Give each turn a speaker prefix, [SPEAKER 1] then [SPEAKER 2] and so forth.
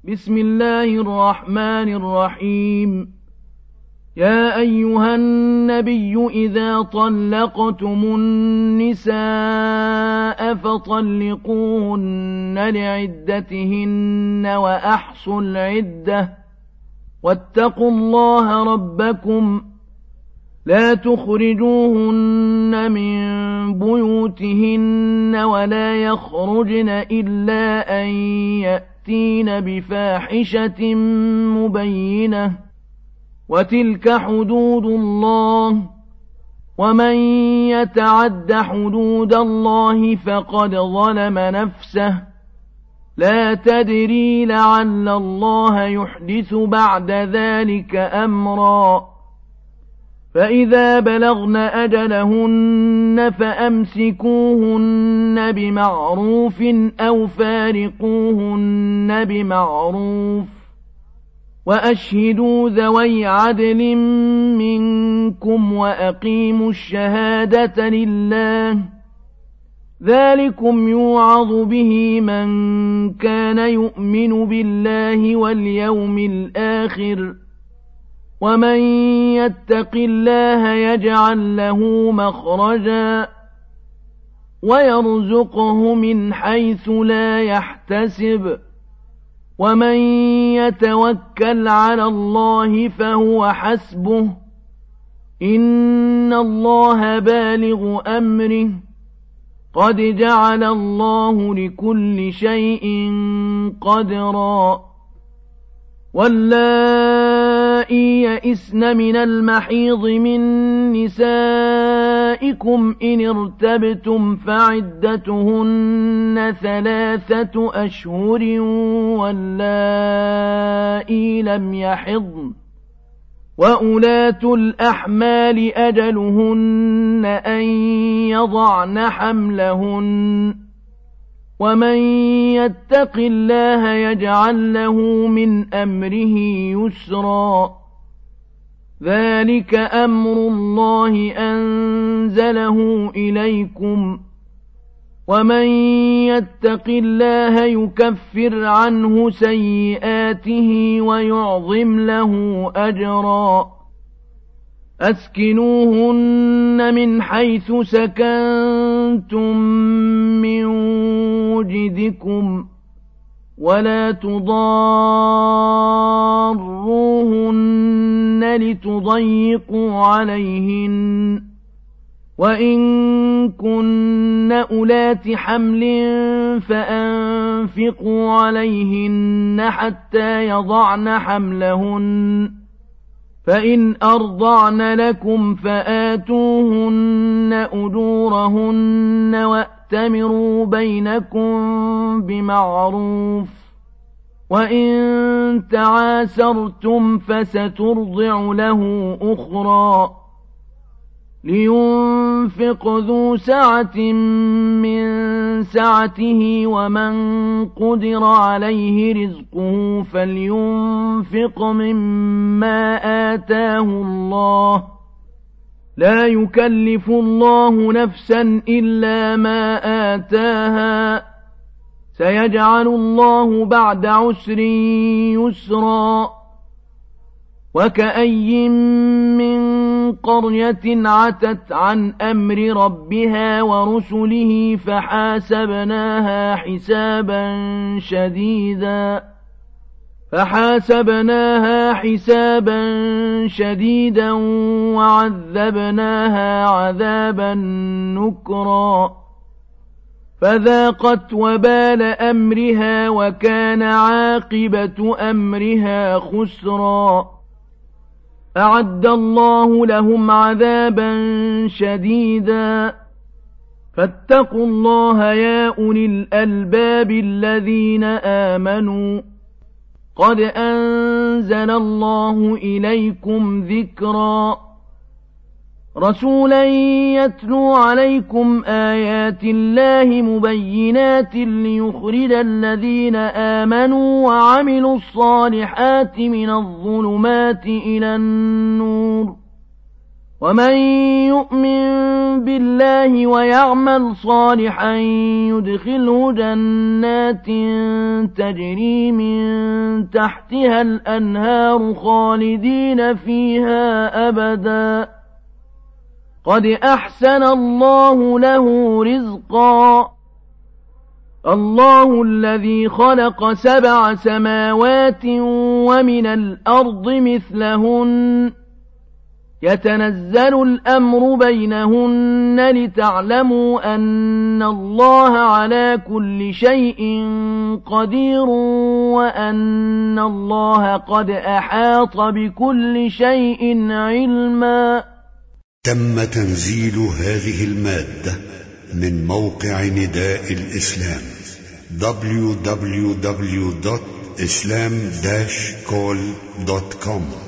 [SPEAKER 1] بسم الله الرحمن الرحيم. يا أيها النبي إذا طلقتم النساء فطلقوهن لعدتهن وأحصوا العدة واتقوا الله ربكم لا تخرجوهن من بيوتهن ولا يخرجن إلا أن يأتين بفاحشة مبينة وتلك حدود الله ومن يتعد حدود الله فقد ظلم نفسه لا تدري لعل الله يحدث بعد ذلك أمرا فإذا بلغن أجلهن فأمسكوهن بمعروف أو فارقوهن بمعروف وأشهدوا ذوي عدل منكم وأقيموا الشهادة لله ذلكم يوعظ به من كان يؤمن بالله واليوم الآخر ومن يتق الله يجعل له مخرجا ويرزقه من حيث لا يحتسب ومن يتوكل على الله فهو حسبه إن الله بالغ أمره قد جعل الله لكل شيء قدرا واللائي يئسن من المحيض من نسائكم إن ارتبتم فعدتهن 3 أشهر واللائي لم يحضن وأولاة الأحمال أجلهن أن يضعن حملهن ومن يتق الله يجعل له من أمره يسرا ذلك أمر الله أنزله إليكم ومن يتق الله يكفر عنه سيئاته ويعظم له أجرا أسكنوهن من حيث سكنتم من وجدكم ولا تضاروهن لتضيقوا عليهن وإن كن أولات حمل فأنفقوا عليهن حتى يضعن حملهن فإن أرضعن لكم فآتوهن أجورهن وأتمروا بينكم بمعروف وإن تعاسرتم فسترضع له أخرى لينفق ذو سعة من سعته ومن قدر عليه رزقه فلينفق مما آتاه الله لا يكلف الله نفسا إلا ما آتاها سيجعل الله بعد عسر يسرا وكأي من قرية عتت عن أمر ربها ورسله فحاسبناها حسابا شديدا وعذبناها عذابا نكرا فذاقت وبال أمرها وكان عاقبة أمرها خسرا أعد الله لهم عذابا شديدا فاتقوا الله يا أولي الألباب الذين آمنوا قد أنزل الله إليكم ذكرا رسولا يتلو عليكم آيات الله مبينات ليخرج الذين آمنوا وعملوا الصالحات من الظلمات إلى النور ومن يؤمن بالله ويعمل صالحا يدخله جنات تجري من تحتها الأنهار خالدين فيها أبدا قد أحسن الله له رزقا الله الذي خلق 7 سماوات ومن الأرض مثلهن يتنزل الأمر بينهن لتعلموا أن الله على كل شيء قدير وأن الله قد أحاط بكل شيء علما.
[SPEAKER 2] تم تنزيل هذه المادة من موقع نداء الإسلام www.islam-call.com